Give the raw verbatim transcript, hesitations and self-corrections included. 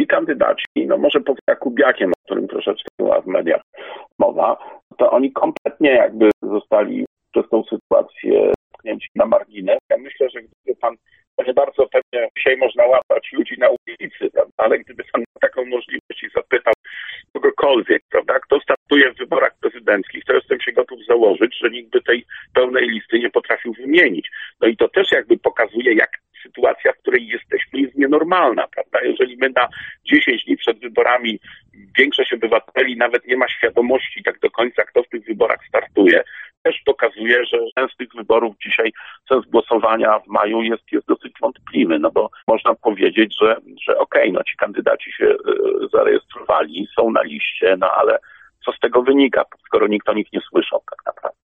kandydaci, no może poza Jakubiakiem, o którym troszeczkę była w mediach mowa, to oni kompletnie jakby zostali przez tą sytuację pchnięci na margines. Ja myślę, że gdyby pan, to nie bardzo pewnie dzisiaj można łapać ludzi na ulicy, prawda? Ale gdyby pan miał taką możliwość i zapytał kogokolwiek, prawda, kto startuje w wyborach prezydenckich, to jestem się gotów założyć, że nikt by tej pełnej listy nie potrafił wymienić. No i to też jakby pokazuje, jak sytuacja, w której jesteśmy, jest nienormalna, prawda? Jeżeli my na dziesięć dni przed wyborami większość obywateli nawet nie ma świadomości tak do końca, kto w tych wyborach startuje, też pokazuje, że sens tych wyborów dzisiaj, sens głosowania w maju jest, jest dosyć wątpliwy, no bo można powiedzieć, że, że okej, okay, no ci kandydaci się y, zarejestrowali, są na liście, no ale co z tego wynika, skoro nikt o nich nie słyszał tak naprawdę.